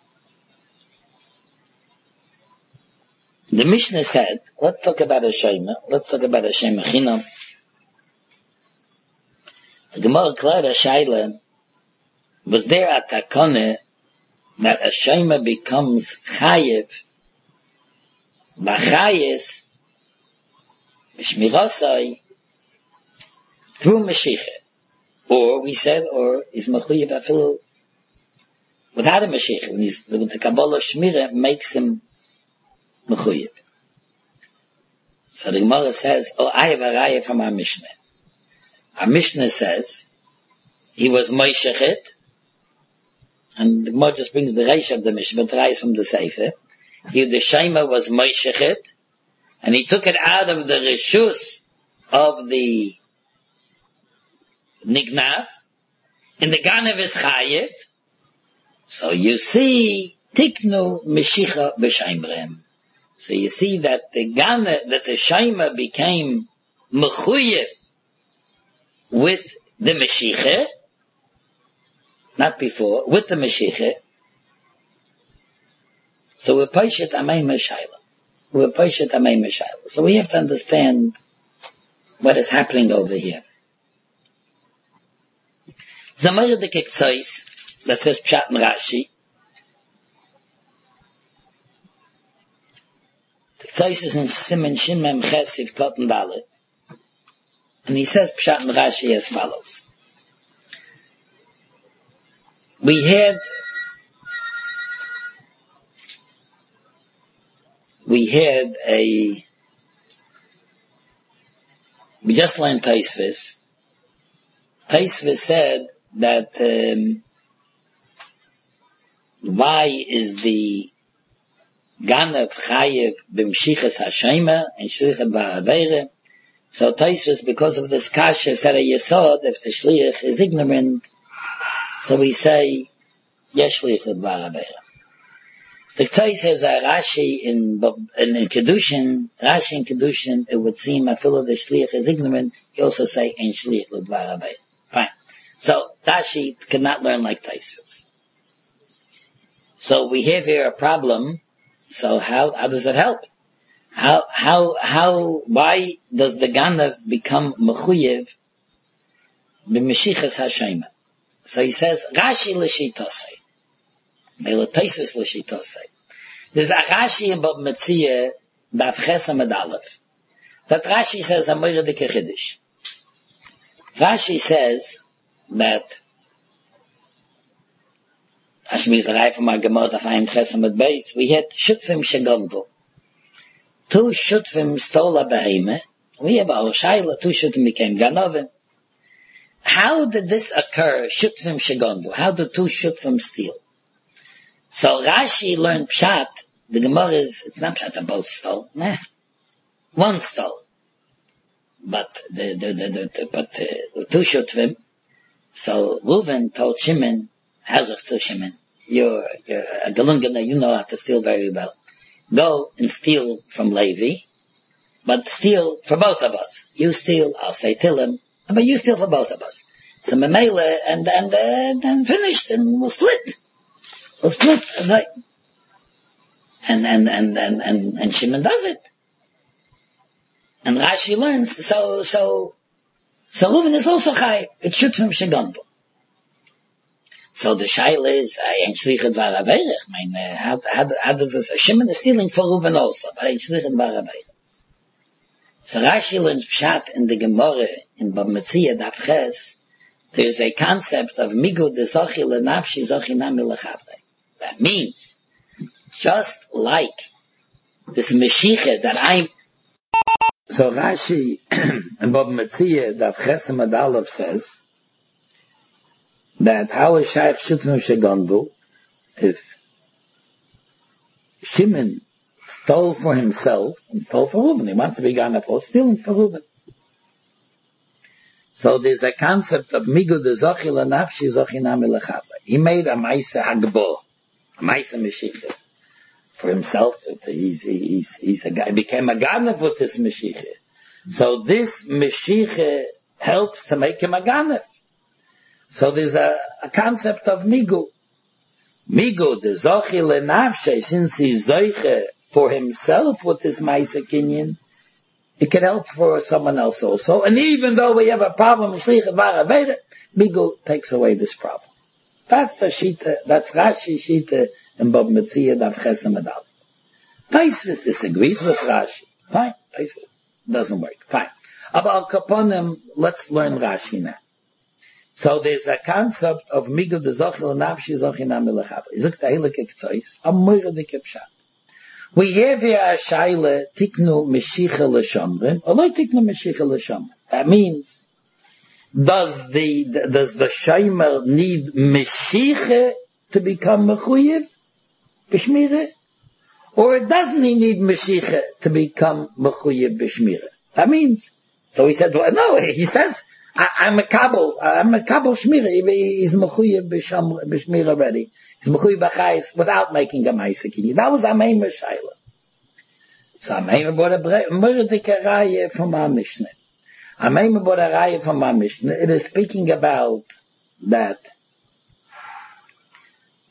The Mishnah said, let's talk about a Shema. Let's talk about a Shema Chinam. The Gemara cleared a Shaila. Was there a takone that a Shema becomes Chayiv, B'chayis, B'shmirasai, through Mashiach? Or we said, or is Mechuyev afilu without a Mashiach, when the Kabbalah Shmirah makes him Mechuyev. So the Gemara says, I have a raya from our Mishnah. Our Mishnah says, he was Moishechet, and the Gemara just brings the Reish of the Mishnah, but the Reish from the Sefer. The Shema was Moishechet, and he took it out of the Rishus of the Nignav, in the Ganev is Chayev. So you see, Tiknu Meshicha B'Shaimrem. So you see that the Shaima became Mechuyev with the Meshicha. not before, with the Mashiach. So we're Paishet Amay Meshayla. So we have to understand what is happening over here. Zamir de Kekzois, that says Pshat and Rashi. Kekzois is in Simen Shin Mem Chesiv Kotten Dalet. And he says Pshat and Rashi as follows. We just learned Taisvis. Taisvis said that why is the Ganav Chayev b'mshichas Hashema and Shlichat Ba'avere? So Taisvis, because of this kasha, said a yesod, if the Shliach is ignorant, so we say Yesh Shlichat Ba'avere. The Ktoi says Rashi in Kedushin, it would seem afilo the Shliach is ignorant, you also say Ein Shliach L'Dvar Havei. Fine. So Rashi cannot learn like Taisvis. So we have here a problem. So how does it help? Why does the Ganav become Mechuyev b'Meshichas Hashema? So he says Rashi L'Shitosei. Taisvis L'Shitosei. There's a Rashi about Metzia Daf Chesam Ad Aleph. That Rashi says Amir de Kechidish. Rashi says that Hashmi is the Rai from our Gemara Daf Ayim Chesam Ad Beis. We had Shutfim Shegonvu. Two Shutfim stole a behemah. We have a Hoshayla. Two Shutfim became Ganovim. How did this occur? Shutfim Shegonvu. How did two Shutfim steal? So Rashi learned Pshat. The Gemara it's not Pshat, they both stole. Nah. One stole. But the two Shutvim. So Reuven told Shimon, Hazach to Shimon, you're a Galungana, you know how to steal very well. Go and steal from Levi, but steal for both of us. You steal, I'll say Tillim, but you steal for both of us. So Memele, and finished, and we'll split. Right? And Shimon does it. And Rashi learns, so Reuven is also Chai. It should from Shegontel. So the Shaila is, Ein Shlichat Bar Averech. I mean, how does this, Shimon is stealing for Reuven also, but Ein Shlichat Bar Averech. So Rashi learns Pshat in the Gemara, in Bab Metzia, Daf Ches, there's a concept of Migu de Zochi Lenafshi Zochi Nami Lechavre. That means, just like this Meshicha that so Rashi and Bab Metzia, Daf Chesam Ad Aleph says that how is Shaykh Shutnu Shegondu if Shimon stole for himself and stole for Reuven. He wants to be Ganav for stealing for Reuven. So there's a concept of Migu de Zochi Lenafshi Zochi Nami Lechavre. He made a Maisa Hagbo, a Maisa Meshicha for himself. He's a guy. He became a Ganav with this Meshicha. So this Meshicha helps to make him a Ganav. So there's a concept of Migu. Migu de Zochi Lenafshi, since he's Zoche for himself with this Maisa Kinyan, it can help for someone else also. And even though we have a problem in Shlichat Bar Avera, Migu takes away this problem. That's the Shita, that's Rashi Shita and Bab Metzia Daf Chesam Ad Aleph. Taisvis disagrees with Rashi. Fine, Taisvis doesn't work. Fine. About Kaponim, let's learn Rashi now. So there's a concept of Migu de Zochel Nafshi Zochi Nami Lechavre. Zuk Tahilik Ektois, Amur de Kepshat. We have here a Shaila Tiknu Meshicha L'Shomrim, or like Tiknu Meshicha L'Shomrim. That means, does the Shomer need Meshicha to become Mechuyev? B'Shmira? Or doesn't he need Meshicha to become Mechuyev B'Shmira? That means, so he said, well, no, he says, I'm a Kabul Shmira. He's Mechuyev B'Shmira already. He's Mechuyev B'Chayis without making a Ma'aseh. That was Ameimer Shaila. So Ameimer brought a Murdik Raya from our Mishnah. Ameimer brought a Raya from our Mishnah. It is speaking about that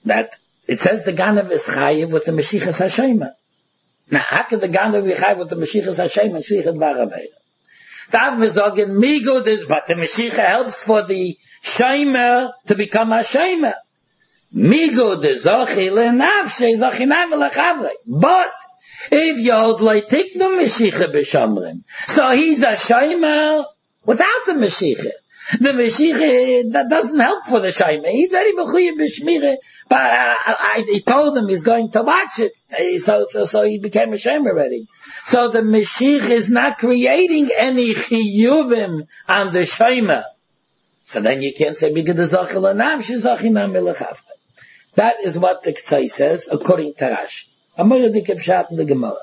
that it says the Ganav is chayiv with the Mashiachas Hashema. Now, how can the Ganav be chayiv with the Mashiachas Hashema and Shlichat Varaveira? That mezogen migo this, but the Mashiach helps for the Shema to become a Shema. Migo the zochi lenafshe zochinam lechavre. But if you hold like tiknu Mashiach b'shamrim, so he's a Shema without the Mashiach. The Mashiach that doesn't help for the Shema. He's very mechuyev b'shmira, but he told him he's going to watch it, so he became a Shema already. So the Mashiach is not creating any chiyuvim on the Shema. So then you can't say because the zochel anavshi zochinam milachavre. That is what the K'tzai says according to Rashi. Amar the Kipshat in the Gemara.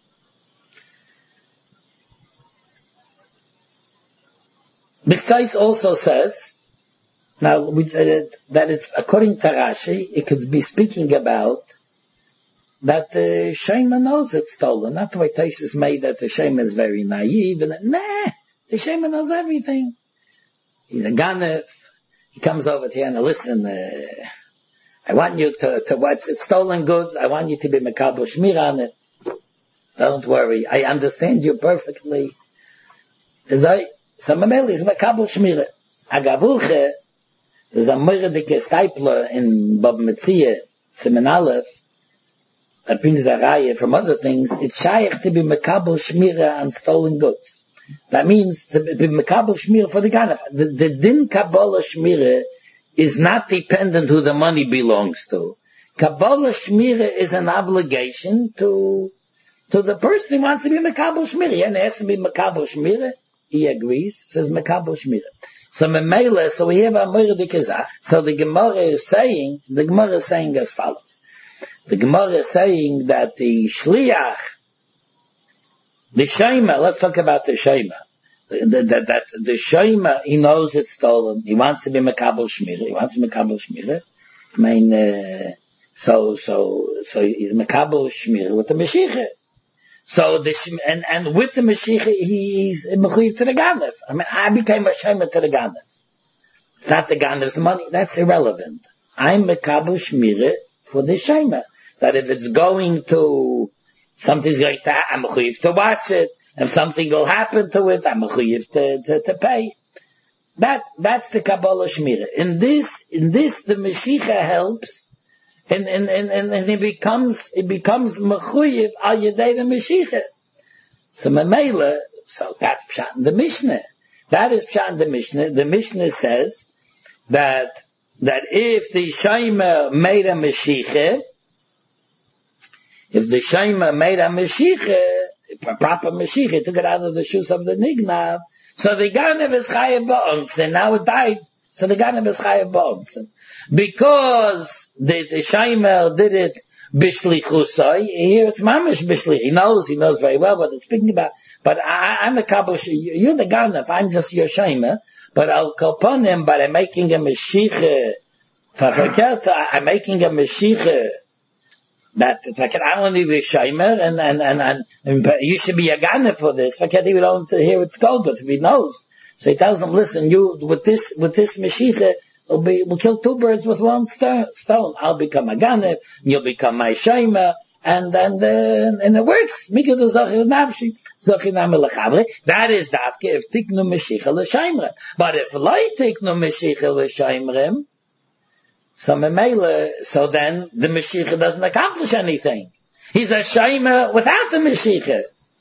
The K'tzai also says, now that it's according to Rashi, it could be speaking about that the Shema knows it's stolen. Not the way Taisus made that the Shema is very naive. And the Shema knows everything. He's a Ganev. He comes over to you and listen, I want you to what's it stolen goods. I want you to be Mekabel Shmir on it. Don't worry. I understand you perfectly. So Mameli is Mekabel Shmir. Agavuche, there's a Mordecai Stipler in Bab Metzia, Siman Aleph, that brings a raya from other things. It's shaykh to be Mekabel Shmira on stolen goods. That means to be Mekabel Shmira for the Ganav. The Din Kabbalah Shmira is not dependent who the money belongs to. Kabbalah Shmira is an obligation to the person who wants to be Mekabel Shmira. And it has to be Mekabel Shmira. He agrees, says Mekabel Shmira. So Memela, so we have a Mordecai Kazach. So the Gemara is saying as follows. The Gemara is saying that the Shliach, the Shema, let's talk about the Shema. That the Shema, he knows it's stolen. He wants to be Mekabel Shmira. I mean, so he's Mekabel Shmira with the Mashiach. So and with the Mashiach, he's mechuyev to the Ganav. I mean, I became a Shema to the Ganav. It's not the Ganav's money. That's irrelevant. I'm Mekabel Shmira for the Shema. That if it's going to, something's going to, I'm mechuyev to watch it. If something will happen to it, I'm mechuyev to pay. That's the Kabbalah Shmira. In this, the Mashiach helps, and it becomes mechuyev al yedei the Mashiach. So Mamela, so that's pshat in the Mishnah. That is pshat in the Mishnah. The Mishnah says that if the Shema made a Mashiach, a proper Mashiach, took it out of the shoes of the Nignav, so the Ganav is chayav ba'onsen, and now it died, so the Ganav is chayav ba'onsen. Because the Shaimer did it b'shlichusai, here it's mamish b'shlich, he knows very well what it's speaking about, but I'm a Kabbalah, you're the Ganav, I'm just your Shaimer, but I'll call upon him, but I'm making a Mashiach, I'm making a Mashiach, that it's like I want to be Shaimer, and you should be a Ganav for this. I can't even hear it's called, but if he knows, so he tells them, listen, you with this Mashiach, we'll kill two birds with one stone. I'll become a Ganav, you'll become my Shaimer, and it works. That is dafke if tiknu Mashiach l'Shaimrim. But if loi tiknu Mashiach l'Shaimrim, so then the Mashiach doesn't accomplish anything. He's a Shema without the Mashiach.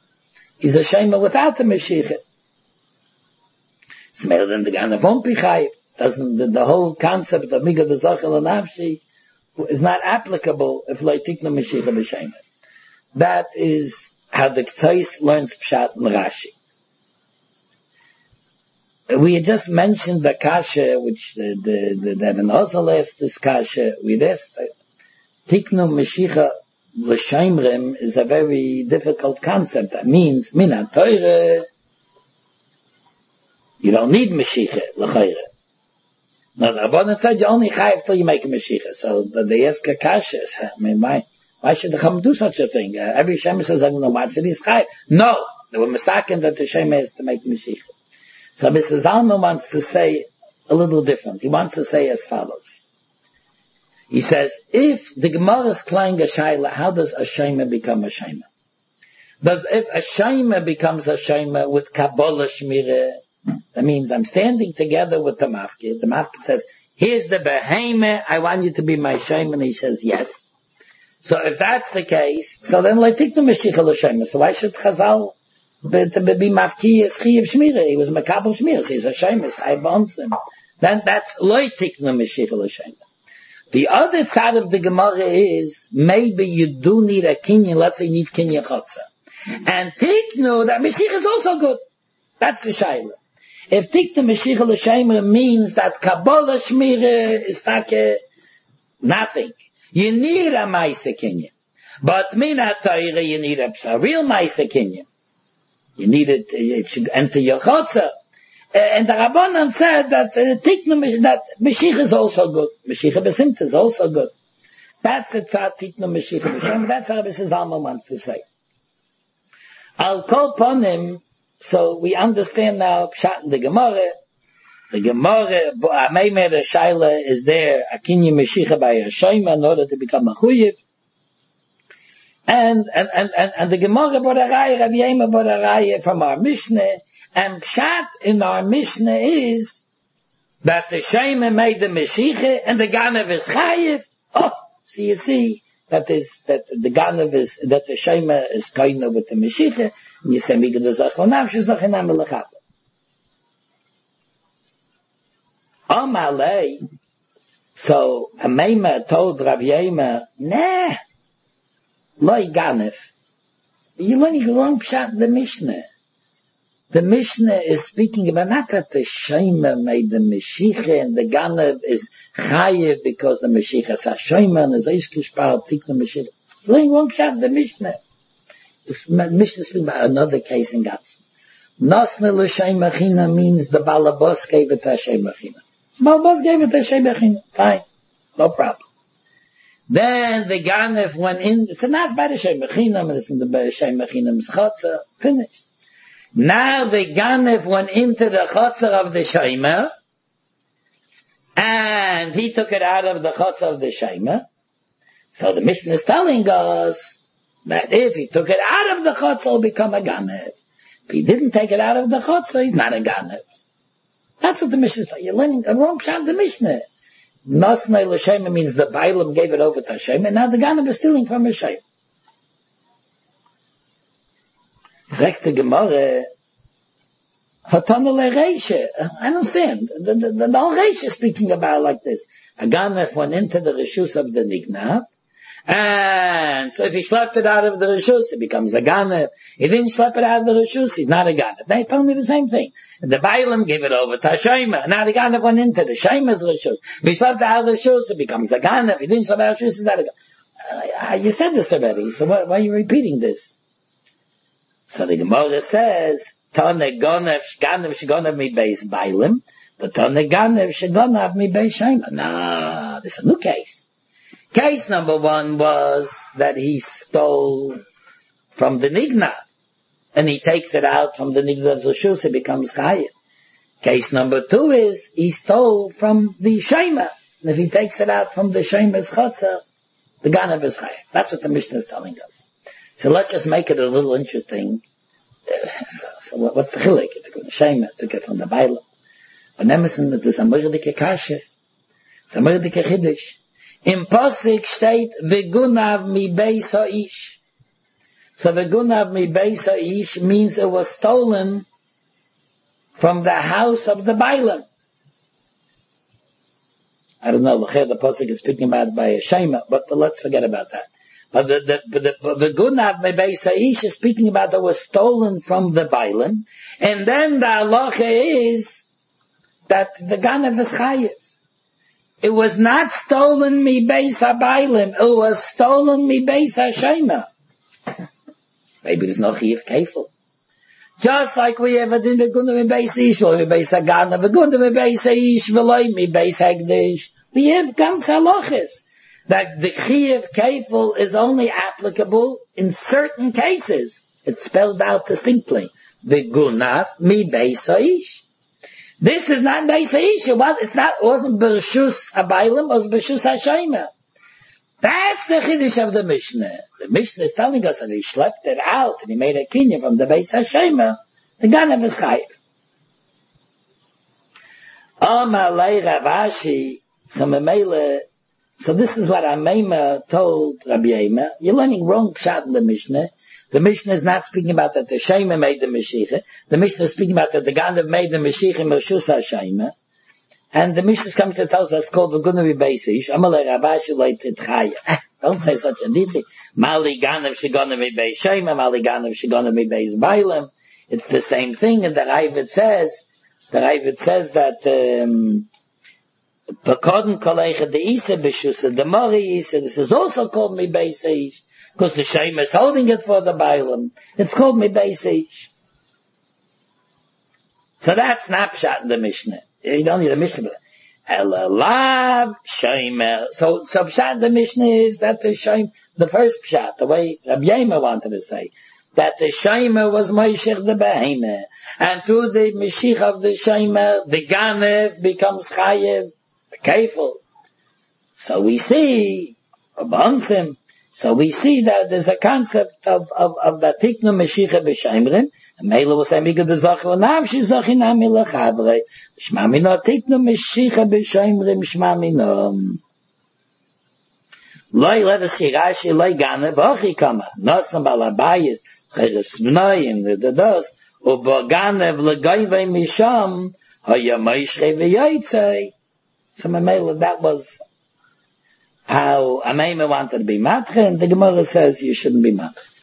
So then the Ganav won't be chayiv. The whole concept of Migad Zochel Anavshi is not applicable if Leitikna Mashiach b'Shema. That is how the K'tzais learns Pshat and Rashi. We had just mentioned the kasha, which the Evan Ozel asked this kasha. We'd asked, Tiknu Mashiach l'Shaimrim is a very difficult concept. That means, Min HaTorah, you don't need Mashiach l'Chayre. Now the Rabbanan said you only chayiv till you make a Mashiach. So they ask a kasha, I mean, why should the Chacham do such a thing? Every Shema says, I don't know why, so he's chayiv. No! They were misaken that the Shema is to make Mashiach. So Mr. Zalman wants to say a little different. He wants to say as follows. He says, if the Gemara is klein geshayla, how does a shema become a shema? If a shema becomes a shema with Kabbalah Shmira, that means I'm standing together with the mafkid. The mafkid says, here's the behemoth, I want you to be my shema, and he says, yes. So if that's the case, so then leitiknu Mashiach l'shema. So why should Chazal be mafki schiyev shmira? He was makabel shmira, so he's a shema, he's chayav b'onsim. Then that's leitiknu Mashiach l'shema. The other side of the Gemara is, maybe you do need a kinyan, let's say you need kinyan chotza. And tiknu, that Mashiach is also good. That's the shayla. If tiknu Mashiach l'shema means that Kabbalah shmira is nothing. You need a Maisa Kinyan. But Mina Torah, you need a real Maisa Kinyan. You need it should enter your Chotzer. And the Rabbanan said that that Mashiach is also good. Mashiach B'Simta is also good. That's the Tzad Tiknu Mashiach B'Shem. That's how Rabbi Zalman wants to say. I'll call upon him, so we understand now Pshat in the Gemara. The Gemara, Meimer Shaila is there, Akinyi Meshicha by a Shema in order to become a Chuyiv. And the Gemara brought a Raya, Rav Yema brought a Raya from our Mishnah, and Pshat in our Mishnah is that the Shema made the Meshicha and the Ganav is Chayiv. Oh, so you see, that the Ganav is, that the Shema is Kaina with the Meshicha, and you say, Migadu Zachal Nafshu Zachinam Elachava. Amalei, so a Meima told Rav Yema, nah, Loi Ganef. You're learning wrong pshat in the Mishnah. The Mishnah is speaking about not that the Shema made the Meshicha and the Ganef is Chayev because the Meshicha is a Shema and is Eishkushpar Tik the Meshicha. You're learning wrong pshat in the Mishnah. The Mishnah is speaking about another case in Gatz. Nosne l'Shema China means the Balabos gave it to Shema China. Balbos gave it to Shema China. Fine. No problem. Then the Ganef went in. It's not by the Shema China, and it's in the Shema China's Chotzer. Finished. Now the Ganef went into the Chotzer of the Shema, and he took it out of the Chotzer of the Shema. So the Mishnah is telling us that if he took it out of the Chotzer, he'll become a Ganef. If he didn't take it out of the Chotzer, he's not a Ganef. That's what the Mishnah is saying. You're learning a wrong pshat of the Mishnah. Nosnei l'Shema means the Bailam gave it over to Hashem, and now the Ganef is stealing from Hashem. Fragt the Gemara, Hatana le'Reisha. I understand. The whole Reisha is speaking about like this. A Ganef went into the Rishus of the Nignav, and so if he schlepped it out of the Rishus, it becomes a Ganef. He didn't schlepp it out of the Rishus, he's not a Ganef. They told me the same thing. The Bailam gave it over to Shema. Now the Ganef went into the Shema's Rishus. If he schlepped it out of the Rishus, it becomes a Ganef. If he didn't schlepp it out of the Rishus, it's not a Ganef. You said this already, so why are you repeating this? So the Gemara says, Tane Ganef Shgonav mi beis Bailam, but Tane Ganef Shgonav mi beis Shema. No, this is a new case. Case number one was that he stole from the Nignav, and he takes it out from the Nignav's Rishus, it becomes Chayev. Case number two is he stole from the Shema, and if he takes it out from the Shema's Chotzer, the Ganef is Chayev. That's what the Mishnah is telling us. So let's just make it a little interesting. So what's the chilek? It took from the Shema, it took it from the Bailam. But Nemesis, it is a Mordike Kashe. It's a Mordike Chiddush. In Posik steht, Vegunav mi beis ha'ish. So Vegunav mi beis ha'ish means it was stolen from the house of the Bailam. I don't know, the Posik is speaking about by a Shema, but let's forget about that. But the Vegunav mi beis ha'ish is speaking about that was stolen from the Bailam, and then the halacha is that the Ganef is Chayev. It was not stolen mi beis haBailim. It was stolen mi beis haShema. Maybe there's no chiyuv kefil. Just like we have a din v'gunda mi beis ish, or mi beis hagana, v'gunda mi beis ish, v'loi mi beis hagdish. We have ganz halachas that the chiyuv kefil is only applicable in certain cases. It's spelled out distinctly. V'gunav mi beis ish. This is not Beis Ha'ish. It wasn't B'Rishus HaBailam, it was B'Rishus HaShema. That's the Chiddush of the Mishnah. The Mishnah is telling us that he schlepped it out and he made a kinyan from the Beis HaShema. The Ganav is chayiv. Amalei Rav Ashi, so this is what Ameima told Rabbi Yeima. You're learning wrong pshat in the Mishnah. The Mishnah is not speaking about that the Shema made the Mashiach. The Mishnah is speaking about that the Ganav made the Mashiach in Mershus HaShema. And the Mishnah is coming to tell us that's called the Gunavi Beisish. Amalei Rav Ashi Leitit Chaya. Don't say such a detail. Mali Ganav Shiganavi Beis Shema, Mali Ganav Shiganavi Beis Bailam. It's the same thing, and the Ravid says that Pekodin Kolecha the Isa B'Shusa, the Mori Isa, this is also called Mi Beisish, because the Shema is holding it for the Bailam. It's called Mi Beisish. So that's not pshat in the Mishnah. You don't need a Mishnah. Elalav Shema. So pshat in the Mishnah is that the Shema, the first pshat, the way Rabbi Yeima wanted to say, that the Shema was Moishech the Behemah. And through the Meshich of the Shema, the Ganev becomes Chayev. Be careful. So we see, that there's a concept of the Tiknu Meshicha B'Shemrim. And Mela will say, Miga the Zochel Navshi Zochinam Milachavre. Shma Mino Tiknu Meshicha B'Shemrim Shma Mino. Loi let us see Rashi, Loi Ganev, Ochi Kama. Nosam Balabayis. The dos Ganev legoyve misham hayamayshre v'yotzei. So that was how Ameima wanted to be matche, and the Gemara says you shouldn't be matche.